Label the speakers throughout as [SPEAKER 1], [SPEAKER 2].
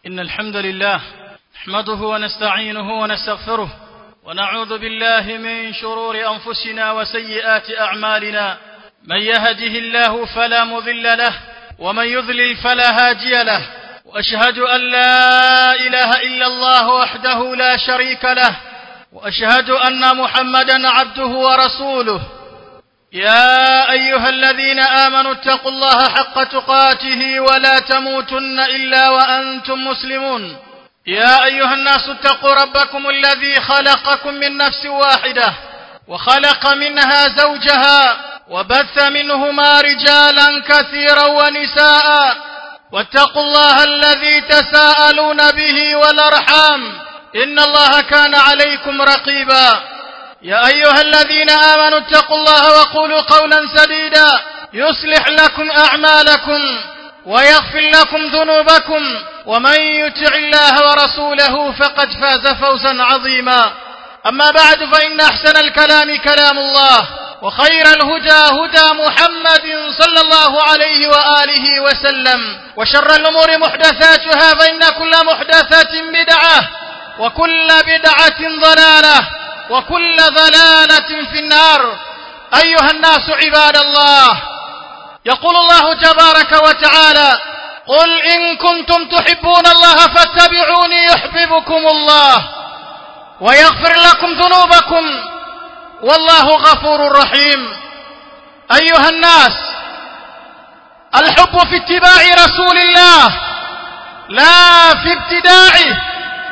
[SPEAKER 1] إن الحمد لله نحمده ونستعينه ونستغفره ونعوذ بالله من شرور أنفسنا وسيئات أعمالنا. من يهده الله فلا مضل له ومن يضلل فلا هادي له، وأشهد أن لا إله إلا الله وحده لا شريك له، وأشهد أن محمدا عبده ورسوله. يا أيها الذين آمنوا اتقوا الله حق تقاته ولا تموتن إلا وأنتم مسلمون. يا أيها الناس اتقوا ربكم الذي خلقكم من نفس واحدة وخلق منها زوجها وبث منهما رجالا كثيرا ونساء، واتقوا الله الذي تساءلون به والأرحام إن الله كان عليكم رقيبا. يا أيها الذين آمنوا اتقوا الله وقولوا قولا سديدا يصلح لكم أعمالكم ويغفر لكم ذنوبكم، ومن يطع الله ورسوله فقد فاز فوزا عظيما. أما بعد، فإن أحسن الكلام كلام الله، وخير الهدى هدى محمد صلى الله عليه وآله وسلم، وشر الأمور محدثاتها، فإن كل محدثة بدعة وكل بدعة ضلالة وكل ضلالة في النار. أيها الناس عباد الله، يقول الله تبارك وتعالى: قل إن كنتم تحبون الله فاتبعوني يحببكم الله ويغفر لكم ذنوبكم والله غفور رحيم. أيها الناس، الحب في اتباع رسول الله لا في ابتداعه.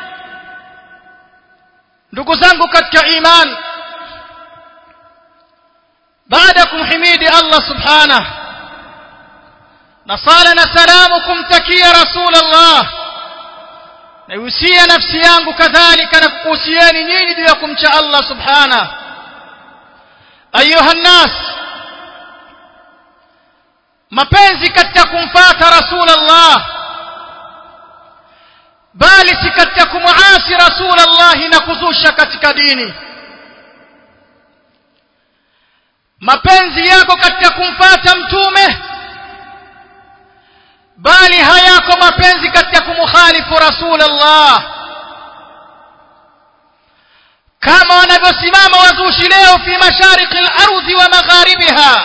[SPEAKER 1] ndugu zangu katika iman, baada kumhimidi Allah subhanahu na sala na salamu kumtakia Rasulullah, nausia nafsi yangu kadhalika na kukuhusieni nyinyi juu ya kumcha Allah subhanahu. Ayuha nnas, mapenzi katika kumfuata Rasulullah, bali si katika kumuasi Rasulullah na kuzusha katika dini. Mapenzi yako katika kumfuata mtume, bali hayako mapenzi katika kumukhalifu Rasulullah. Kama wanavyosimama wazushi leo fi mashariki al-ardhi wa magharibiha,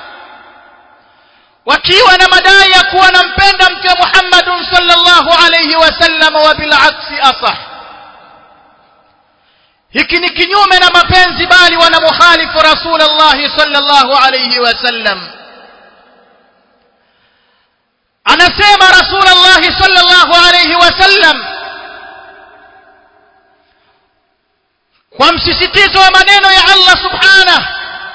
[SPEAKER 1] wakiwa na madai ya kuwa nampenda mtume Muhammad sallallahu alayhi wasallam, wa bil aksi asah. Hiki ni kinyume na mapenzi, bali wanamukhalifu Rasulullah sallallahu alayhi wasallam. Anasema Rasulullah sallallahu alayhi wasallam kwa msisitizo wa maneno ya Allah subhanahu,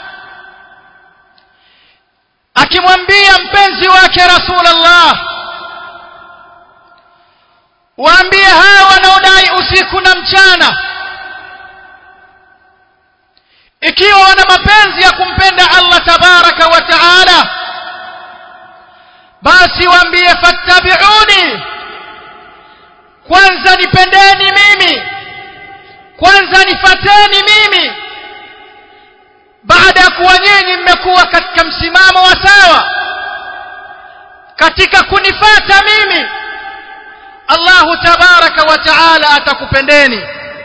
[SPEAKER 1] akimwambia mpenzi wake Rasulullah, waambie hawa wanaodai usiku na mchana, ikiwa wana mapenzi ya kumpenda Allah tabaraka wa taala, basi waambie fattabi'uni, kwanza nipendeni mimi, kwanza nifateni mimi. Baada ya kuwa nyinyi mmekuwa katika msimamo wa sawa katika kunifata mimi, Allahu tabaraka wa taala atakupendeni.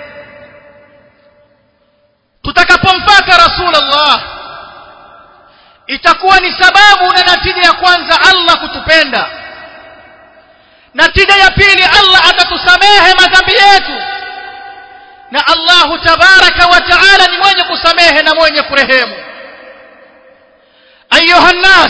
[SPEAKER 1] Tutakapomfuata Rasulullah, itakuwa ni sababu na natija ya kwanza Allah kutupenda. Natija ya pili, Allah atatusamehe madhambi yetu, na Allahu tabaraka wa taala ni mwenye kusamehe na mwenye kurehemu. Ayuha nnas,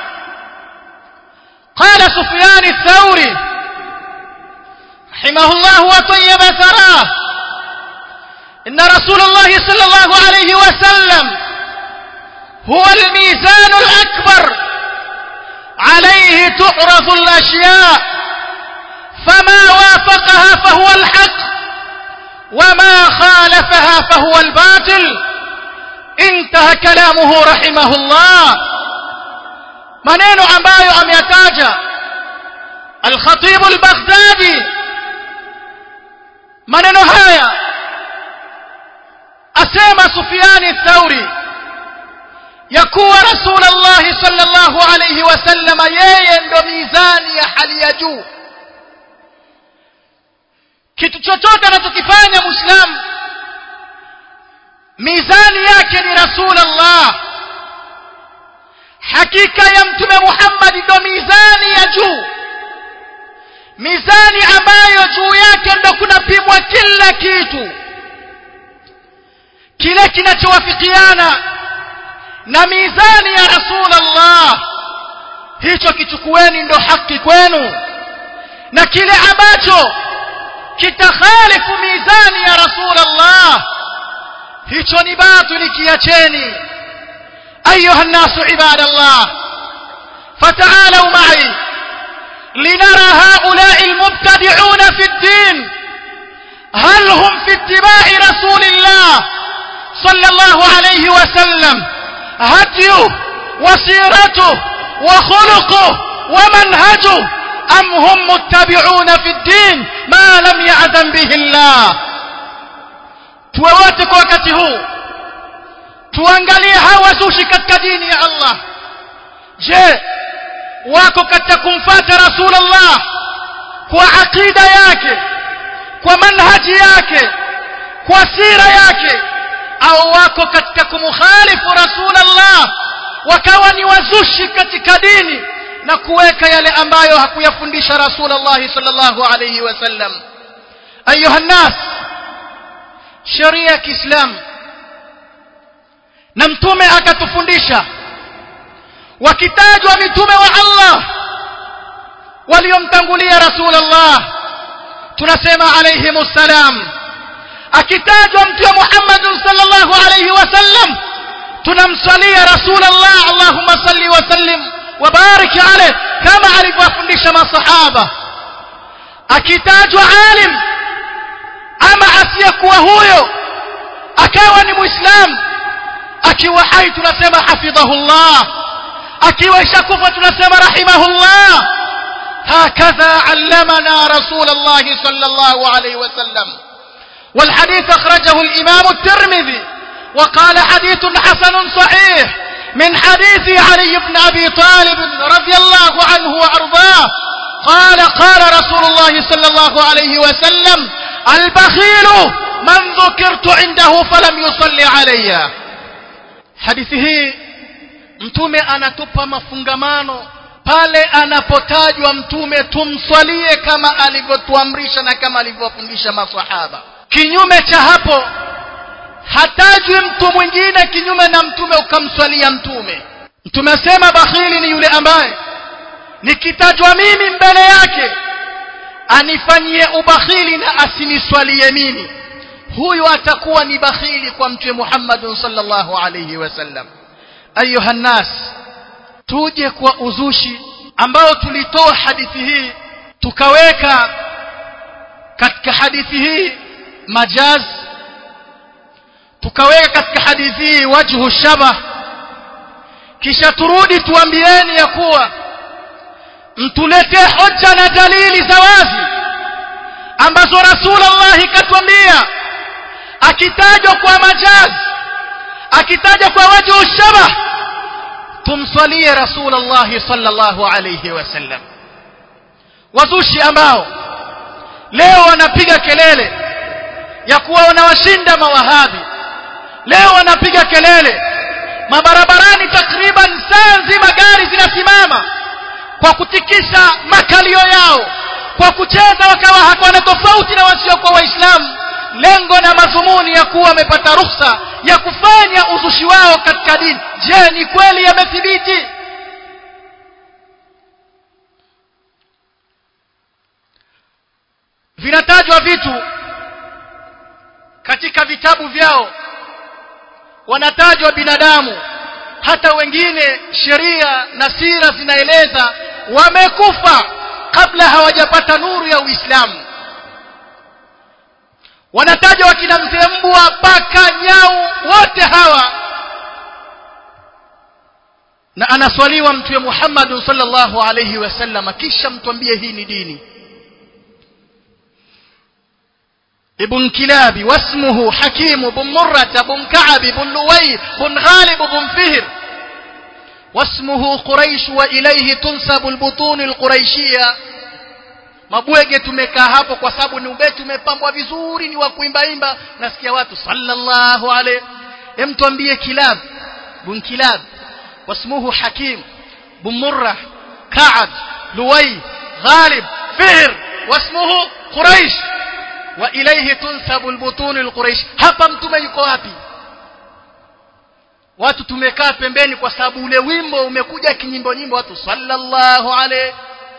[SPEAKER 1] qala Sufyan ath-Thawri rahimahullah wa tayyaba tharah, inna Rasulullah sallallahu alayhi wa sallam huwa al-mizan al-akbar alayhi tu'radu al-ashya' fama wafaqaha fahuwa al-haqq وما خالفها فهو الباطل. انتهى كلامه رحمه الله. maneno ambayo ameyataja al-Khatib al-Baghdadi. maneno haya asema Sufyan ath-Thawri ya kuwa Rasulullah sallallahu alayhi wasallam yeye ndo mizani ya hali ya juu kitu chochote anachokifanya muislamu mizani yake ni Rasulullah. Hakika ya mtume Muhammad ndio mizani ya juu, mizani ambayo juu yake ndio kunapimwa kila kitu. Kile kinachowafikiana na mizani ya Rasulullah, hicho kichukueni ndio haki kwenu, na kile ambacho kitakhalifu mizani ya Rasulullah, hicho ni batili, kiacheni. أيها الناس عباد الله، فتعالوا معي لنرى هؤلاء المبتدعون في الدين هل هم في اتباع رسول الله صلى الله عليه وسلم هديه وسيرته وخلقه ومنهجه، أم هم متبعون في الدين ما لم يأذن به الله؟ تواتك وكته tuangalie hawa zushi katika dini ya Allah. Je, wako katika kumfuata Rasulullah kwa akida yake, kwa manhaji yake, kwa sira yake, au wako katika kumkhalifu Rasulullah wakawa ni wazushi katika dini na kuweka yale ambayo hakuyafundisha Rasulullah sallallahu alayhi wasallam? Ayuha nas, sharia ya Kiislamu na mtume akatufundisha, wakitajwa mitume wa Allah waliomtangulia Rasulullah tunasema alayhimus salam. Akitajwa mtume Muhammad sallallahu alayhi wasallam tunamsalia Rasulullah, Allahumma salli wa sallim wa barik alayhi, kama alivyofundisha masahaba. Akitajwa alim ama asiyekuwa huyo akawa ni muislamu, akiwa hai tunasema hafidhahullah, akiwa ishakufa tunasema rahimahullah. hakadha allamana rasulullah sallallahu alayhi wasallam. والحديث أخرجه الإمام الترمذي وقال حديث حسن صحيح من حديث علي بن أبي طالب رضي الله عنه وأرضاه قال قال رسول الله صلى الله عليه وسلم البخيل من ذكرت عنده فلم يصلي علي. Hadithi hii mtume anatupa mafungamano pale anapotajwa mtume tumswalie kama alivyotuamrisha na kama alivyofundisha maswahaba. Kinyume cha hapo hatajwi mtu mwingine kinyume na mtume ukamswalia mtume. Mtume asema bakhili ni yule ambaye nikitajwa mimi mbele yake anifanyie ubakhili na asiniswalie mimi, huyu atakuwa ni bakhili kwa mtume Muhammad sallallahu alayhi wasallam. Ayuha nas, tuje kwa uzushi ambao tulitoa hadithi hii tukaweka katika hadithi hii majaz, tukaweka katika hadithi hii wajhu shabah, kisha turudi tuambieni ya kuwa mtuletee hoja na dalili za wazi ambazo Rasulullah katuambia akitajwa kwa majaz, akitajwa kwa wajhu shabah tumsalie Rasulullah sallallahu alayhi wasallam. Wazushi ambao leo wanapiga kelele ya kuwa wanawashinda mawahabi, leo wanapiga kelele mabarabarani, takriban saa nzima gari zinasimama kwa kutikisa makalio yao, kwa kucheza wakawa hawana tofauti na wasiokuwa Waislamu, lengo na madhumuni ya kuwa wamepata ruhusa ya kufanya uzushi wao katika dini. Je, ni kweli yamethibiti? Vinatajwa vitu katika vitabu vyao, wanatajwa binadamu, hata wengine sheria na sira zinaeleza wamekufa kabla hawajapata nuru ya Uislamu. Wanatajwa wakina mzee mbwa, paka, nyau, wote hawa, na anaswaliwa mtume Muhammad sallallahu alayhi wasallam, kisha mtuambie hii ni dini. ابن كلاب واسمه حكيم بن مرة بن كعب بن لوي بن غالب بن فهر واسمه قريش وإليه تنسب البطون القريشية
[SPEAKER 2] mabwege tumekaa hapo kwa sababu ni ubeti umepambwa vizuri, ni wa kuimba, nasikia watu sallallahu alayhi. Tuambie Kilab bun Kilab wasmuhu Hakim bun Murrah Ka'ab Luway Ghalib Fihr wasmuhu Quraish wa ilayhi tunsabu albutun alquraish. Hapa mtume yuko wapi? Watu tumekaa pembeni kwa sababu ule wimbo umekuja kinyimbo watu sallallahu alayhi.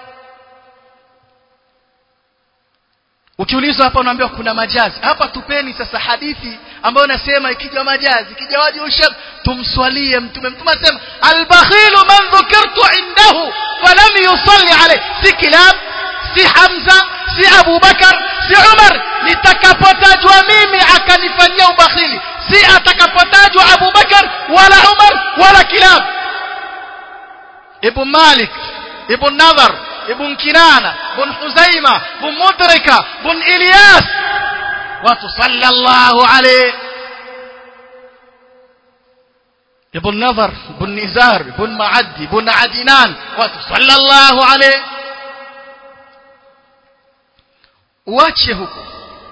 [SPEAKER 2] Ukiulizwa hapa unaambiwa kuna majazi. Hapa tupeni sasa hadithi ambayo nasema ikija majazi, ikija waji ushab, tumswalie mtume. Mtume anasema al-bakhilu man dhukirtu indahu falam yusalli alayhi. Si Kilab, si Hamza, si Abu Bakar, si Umar. Nitakapotajwa mimi akanifanyia ubakhili, si atakapotajwa Abu Bakar wala Umar wala Kilab. Ibn Malik, Ibn Nadhar, Ibn Kinana, Ibn Huzaima, Ibn Mudrika, Ibn Ilyas, watu sallallahu alayhi. Ibn Nadhar, Ibn Nizar, Ibn Ma'addi, Ibn Adinan, watu sallallahu alayhi. Uache huko.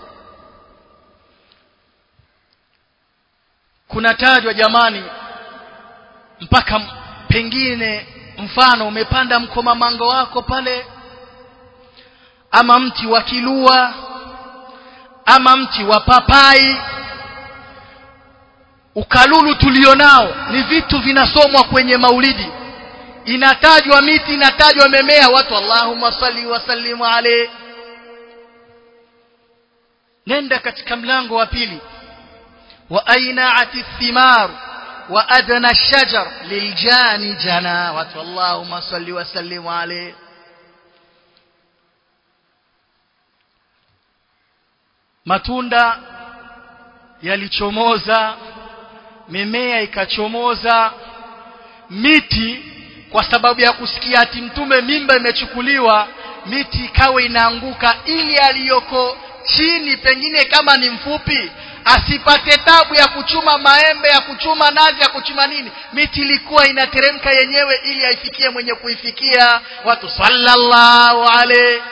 [SPEAKER 2] Kuna tajwa jamani, mpaka pengine mfano umepanda mkomamango wako pale, ama mti wa kilua, ama mti wa papai, ukalulu tulionao, ni vitu vinasomwa kwenye maulidi. Inatajwa miti, inatajwa memea, watu Allahumma salli wa sallim alayhi. Nenda katika mlango wa pili, wa aina'ati thimar wa adna ash-shajar liljani jana, watu Allahumma salli wa sallim alayhi. Matunda yalichomoza, mimea ikachomoza, miti kwa sababu ya kusikia ati mtume mimba imechukuliwa, miti ikawa inaanguka ili aliyoko chini pengine kama ni mfupi asipate tabu ya kuchuma maembe, ya kuchuma nazi, ya kuchuma nini. Miti ilikuwa inateremka yenyewe ili aifikie mwenye kuifikia, watu sallallahu alayhi.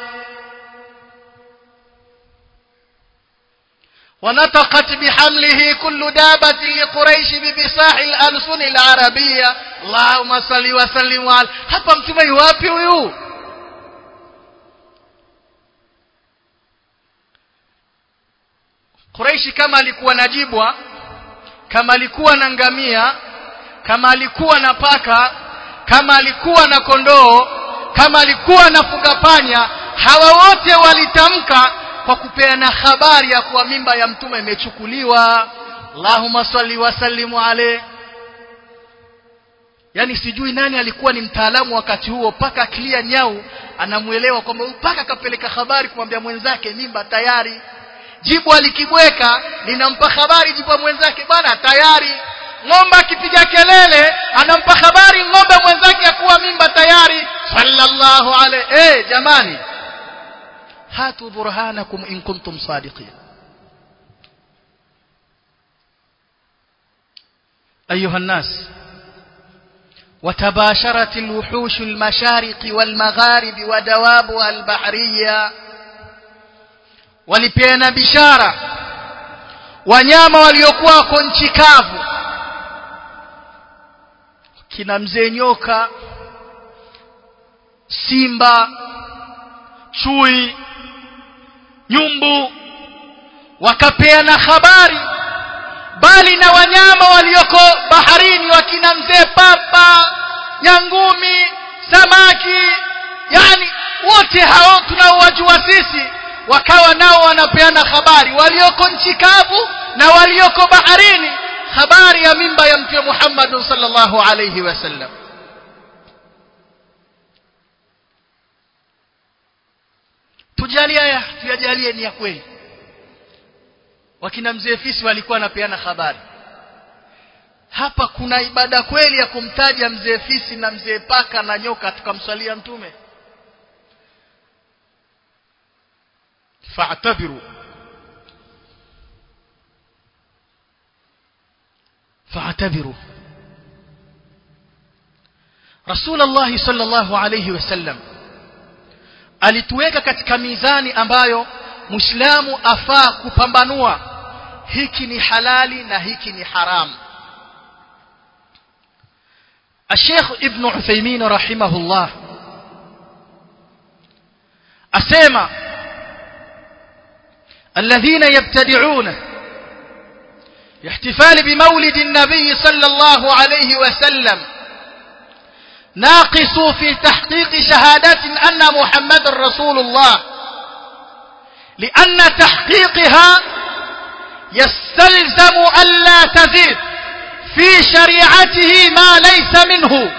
[SPEAKER 2] ونطقت بحمله كل دابة لقريش ببصاح الألسن العربية اللهم صل وسلم على. hapa mtume yuwapi huyu? Quraishi kama alikuwa na jibwa, kama alikuwa na ngamia, kama alikuwa na paka, kama alikuwa na kondoo, kama alikuwa na fugapanya, hawa wote walitamka kwa kupeana habari ya kuwa mimba ya mtume imechukuliwa. Allahumma salli wa sallim alayhi. Yani sijui nani alikuwa ni mtaalamu wakati huo, paka akilia nyau anamuelewa kwamba paka kapeleka habari kumwambia mwenzake mimba tayari. Jibu alikibweka linampa habari jibu mwenzake, bwana tayari. Ng'ombe akipiga kelele anampa habari ng'ombe mwenzake kuwa mimba tayari, sallallahu alayhi. Jamani, hatu burhanakum in kuntum sadiqin. أيها الناس، وتباشرت الوحوش المشارق والمغارب ودوابها البحرية. walipeana bishara wanyama waliokuwa nchi kavu, kina mzee nyoka, simba, chui, nyumbu, wakapeana habari, bali na wanyama walioko baharini, wakina mzee papa, nyangumi, samaki, yani wote hao tunaowajua sisi, wakawa nao wanapeana habari, walioko nchi kavu na walioko baharini, habari ya mimba ya Mtume Muhammad sallallahu alayhi wasallam. Tujalie ni ya kweli. Wakina mzee Fisi walikuwa wanapeana habari. Hapa kuna ibada kweli ya kumtaja mzee Fisi na mzee paka na nyoka tukamswalia mtume? فاعتبروا رسول الله صلى الله عليه وسلم alituweka katika mizani ambayo Muislamu afaa kupambanua hiki ni halali na hiki ni haramu. Sheikh Ibn Uthaymeen rahimahullah asema الذين يبتدعون احتفال بمولد النبي صلى الله عليه وسلم ناقصوا في تحقيق شهادة أن محمد رسول الله لأن تحقيقها يستلزم ألا تزيد في شريعته ما ليس منه.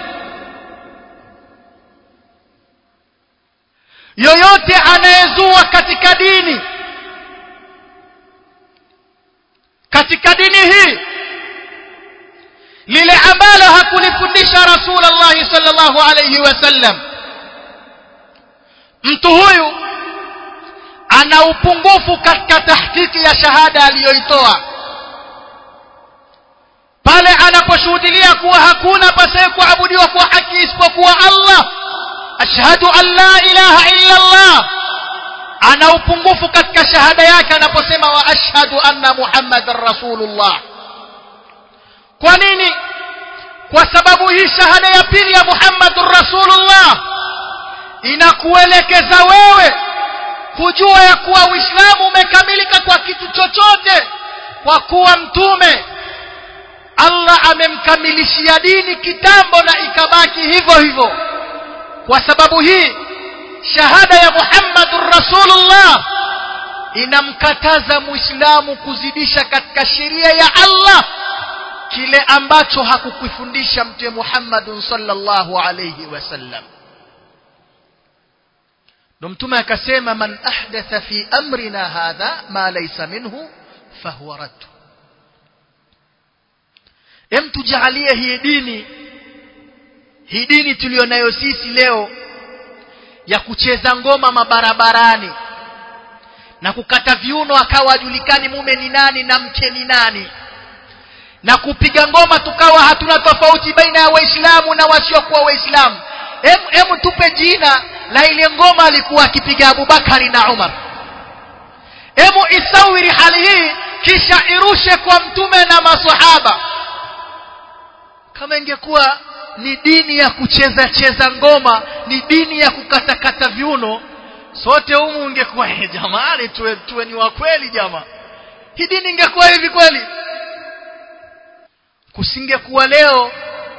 [SPEAKER 2] yoyote anayezua katika dini hii lile ambalo hakulifundisha Rasulullah sallallahu alayhi wasallam, mtu huyu ana upungufu katika tahqiqi ya shahada aliyoitoa pale anaposhuhudia kuwa hakuna pasaye kuabudiwa kwa haki isipokuwa Allah, ashhadu an la ilaha illa Allah. Ana upungufu katika shahada yake anaposema wa ashhadu anna Muhammadar Rasulullah. Kwa nini? Kwa sababu hii shahada ya pili ya Muhammadur Rasulullah inakuelekeza wewe kujua ya kuwa Uislamu umekamilika kwa kitu chochote, kwa kuwa mtume Allah amemkamilishia dini kitambo na ikabaki hivyo hivyo. Kwa sababu hii shahada ya Muhammadur Rasulullah inamkataza Muislamu kuzidisha katika sheria ya Allah kile ambacho hakukufundisha Mtume Muhammad sallallahu alayhi wasallam. Mtume akasema man ahdatha fi amrina hadha ma laysa minhu fahuwa radd. Tujalie hii dini tulionayo sisi leo ya kucheza ngoma mabarabarani na kukata viuno akawa hajulikani mume ni nani na mke ni nani, na kupiga ngoma tukawa hatuna tofauti baina ya Waislamu na wasiokuwa Waislamu. Tupe jina la ile ngoma alikuwa akipiga Abubakari na Umar. Isawiri hali hii kisha irushe kwa mtume na maswahaba. Kama ingekuwa ni dini ya kucheza ngoma, ni dini ya kukata viuno, sote humu ungekuwa jamani tuwe ni wa kweli jamaa. Hii dini ingekuwa hivi kweli? Kusingekuwa leo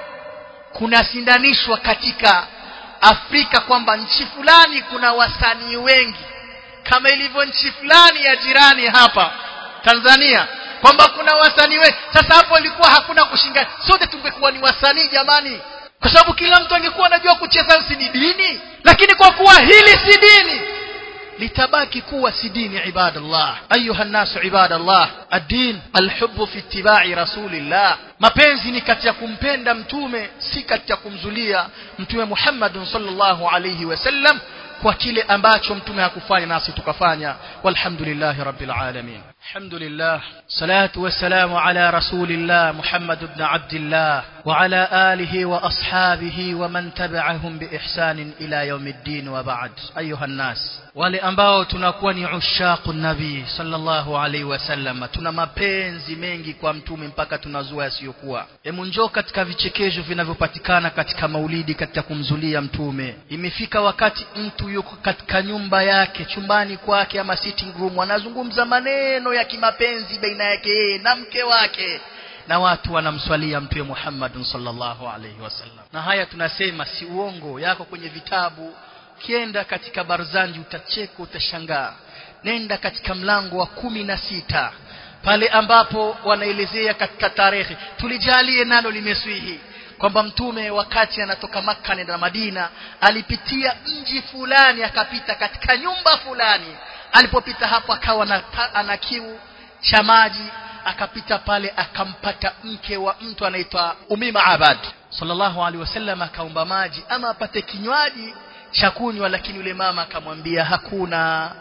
[SPEAKER 2] kuna sindanishwa katika Afrika kwamba nchi fulani kuna wasanii wengi kama ilivyo nchi fulani ya jirani hapa Tanzania kwamba kuna wasanii wengi. Sasa hapo ilikuwa hakuna kushindana, sote tungekuwa ni wasanii jamani, kwa sababu kila mtu angekuwa anajua kucheza si dini. Lakini kwa kuwa hili si dini, litabaki kuwa si dini. Ibadallah, ayuha nasu ibadallah, ad-din al-hubb fi ittiba'i rasulillah. Mapenzi ni katika kumpenda mtume, si katika kumzulia mtume Muhammad sallallahu alayhi wasallam kwa kile ambacho mtume hakufanya nasi tukafanya. Walhamdulillahi rabbil alamin. Alhamdulillah, salatu wassalamu ala rasulillah Muhammad ibn Abdillah wa ala alihi wa ashabihi wa man tabi'ahum bi ihsan ila yawmiddin wa ba'd. Ayuha nas, wale ambao tunakuwa ni ushaqun nabii sallallahu alayhi wasallam, tuna mapenzi mengi kwa mtume mpaka tunazua yasiyokuwa. Njoo katika vichekesho vinavyopatikana katika maulidi, katika kumzulia mtume. Imefika wakati mtu yuko katika nyumba yake, chumbani kwake ama sitting room, anazungumza maneno ya kimapenzi baina yake yeye na mke wake, na watu wanamswalia mtume Muhammad sallallahu alayhi wasallam. Na haya tunasema si uongo, yako kwenye vitabu. Kienda katika Barzanji utacheka, utashangaa. Nenda katika mlango wa 16 pale ambapo wanaelezea katika tarehe, tulijalie nalo limeswihi, kwamba mtume wakati anatoka Makka na Madina alipitia mji fulani, akapita katika nyumba fulani. Alipopita hapo akawa ana kiu cha maji, akapita pale akampata mke wa mtu anaitwa Umima Abad. Sallallahu alaihi wasallam akaomba maji ama apate kinywaji cha kunywa, lakini yule mama akamwambia hakuna.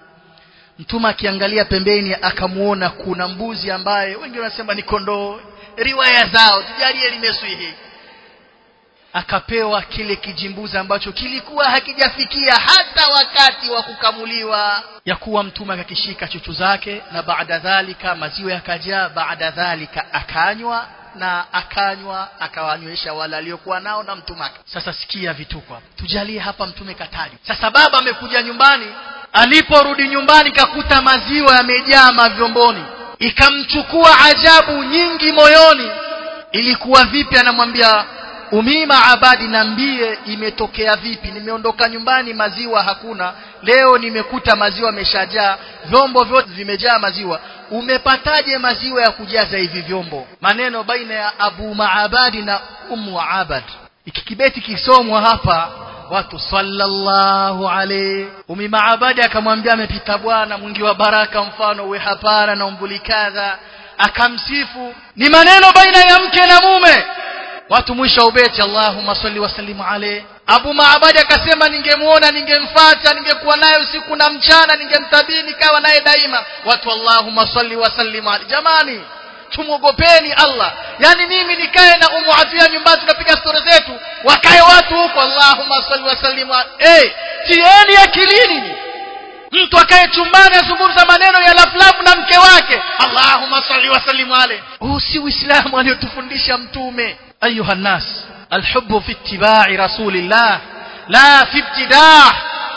[SPEAKER 2] Mtume akiangalia pembeni akamuona kuna mbuzi ambaye wengi wanasema ni kondoo, riwaya zao tujalie limeswihi. akapewa kile kijimbuzi ambacho kilikuwa hakijafikia hata wakati wa kukamuliwa, ya kuwa mtume akakishika chuchu zake, na baada dhalika maziwa yakajaa, baada dhalika akanywa akawanywesha wale aliokuwa nao na mtume. Sasa sikia vituko hapa, tujalie hapa mtume kataji. Sasa baba amekuja nyumbani, aliporudi nyumbani kakuta maziwa yamejaa mavyomboni, ikamchukua ajabu nyingi moyoni. Ilikuwa vipi? Anamwambia Umima Abadi, niambie imetokea vipi? Nimeondoka nyumbani maziwa hakuna, leo nimekuta maziwa yameshajaa, vyombo vyote vimejaa maziwa. Umepataje maziwa ya kujaza hivi vyombo? Maneno baina ya Abu Maabadi na Ummu Abad. Ikikibeti kisomwa hapa watu sallallahu alayhi. Ummi Maabadi akamwambia amepita bwana mwingi wa baraka, mfano we hapana na umbuli kadha, akamsifu. Ni maneno baina ya mke na mume. Watu mwisho ubeti Allahumma salli wa sallim alayhi. Abu Maabadi akasema ningemuona, ningemfuata, ningekuwa naye usiku na mchana, ningemtabini kawa naye daima. Watu Allahumma salli wa sallim alayhi. Jamani, tumwogopeni Allah. Yani mimi nikae na Ummu Afia nyumbani tunapiga story zetu, wakae watu huko Allahumma salli wa sallim alayhi. Tieni akilini. Mtu akae chumbani azungumza maneno ya laflafu na mke wake, Allahumma salli wa sallim alayhi. Si Uislamu aliyotufundisha mtume. أيها الناس، الحب في اتباع رسول الله لا في ابتداع،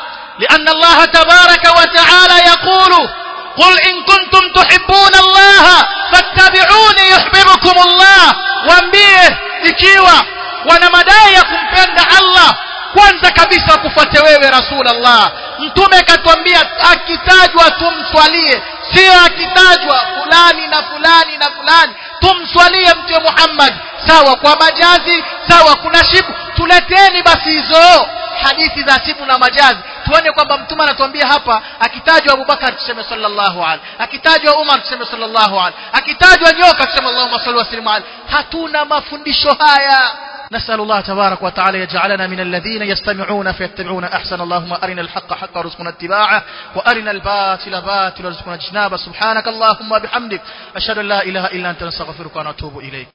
[SPEAKER 2] لأن الله تبارك وتعالى يقول قل إن كنتم تحبون الله فاتبعوني يحببكم الله. waambie ikiwa wana madai ya kumpenda Allah, kwanza kabisa kufuate wewe Rasulullah. Mtume katuambia akitajwa tumswalie, sio akitajwa fulani na fulani na fulani tumswalie Mtume Muhammad. Sawa kwa majazi, sawa kuna shibu, tuleteni basi hizo hadithi za shibu na majazi, tuone kwamba mtume anatuambia hapa akitajwa Abubakar tuseme sallallahu alaihi, akitajwa Umar tuseme sallallahu alaihi, akitajwa nyoka tuseme Allahumma salli wa sallim alaihi. Hatuna mafundisho haya. نسأل الله تبارك وتعالى يجعلنا من الذين يستمعون فيتبعون أحسن. اللهم أرنا الحق حقا وارزقنا اتباعه، وأرنا الباطل باطلا وارزقنا اجتنابه. سبحانك اللهم وبحمدك، أشهد أن لا إله إلا أنت، نستغفرك ونتوب إليك.